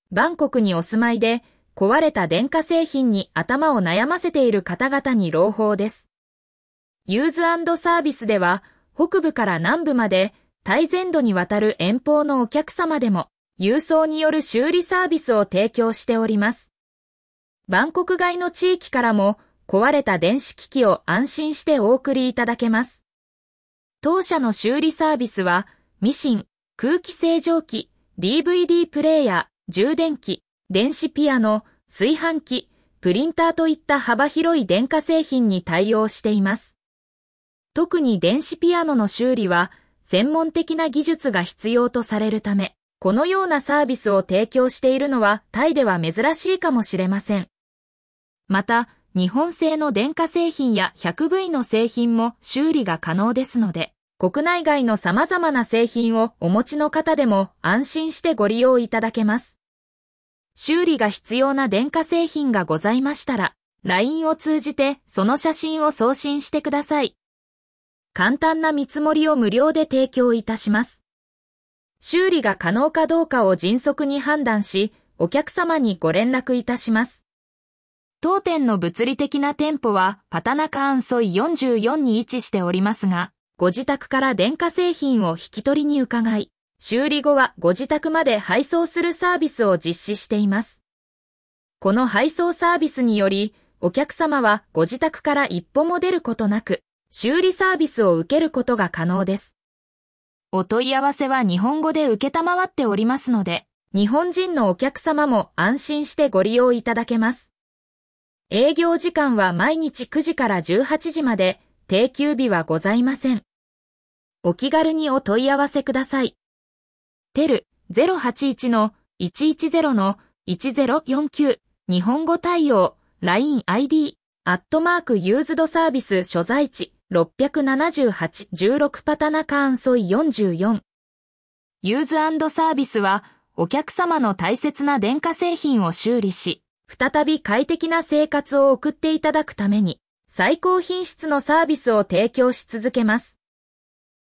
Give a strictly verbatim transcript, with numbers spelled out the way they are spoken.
バンコクにお住まいで、壊れた電化製品に頭を悩ませている方々に朗報です。ユーズ&サービスでは、北部から南部まで、大全土にわたる遠方のお客様でも、郵送による修理サービスを提供しております。バンコク外の地域からも、壊れた電子機器を安心してお送りいただけます。当社の修理サービスは、ミシン、空気清浄機、ディーブイディー プレイヤー、充電器、電子ピアノ、炊飯器、プリンターといった幅広い電化製品に対応しています。特に電子ピアノの修理は、専門的な技術が必要とされるため、このようなサービスを提供しているのはタイでは珍しいかもしれません。また、日本製の電化製品や ひゃくブイ の製品も修理が可能ですので、国内外の様々な製品をお持ちの方でも安心してご利用いただけます。修理が必要な電化製品がございましたら、ライン を通じてその写真を送信してください。簡単な見積もりを無料で提供いたします。修理が可能かどうかを迅速に判断し、お客様にご連絡いたします。当店の物理的な店舗はパタナカーンソイよんじゅうよんに位置しておりますが、ご自宅から電化製品を引き取りに伺い、修理後はご自宅まで配送するサービスを実施しています。この配送サービスにより、お客様はご自宅から一歩も出ることなく、修理サービスを受けることが可能です。お問い合わせは日本語で受けたまわっておりますので、日本人のお客様も安心してご利用いただけます。営業時間は毎日くじからじゅうはちじまで、定休日はございません。お気軽にお問い合わせください。テル ゼロはちいちのいちいちゼロのいちゼロよんきゅう 日本語対応 ライン アイディー アットマークユーズドサービス所在地ろっぴゃくななじゅうはち じゅうろくパタナカーンソイよんじゅうよん。ユーズ&サービスはお客様の大切な電化製品を修理し、再び快適な生活を送っていただくために最高品質のサービスを提供し続けます。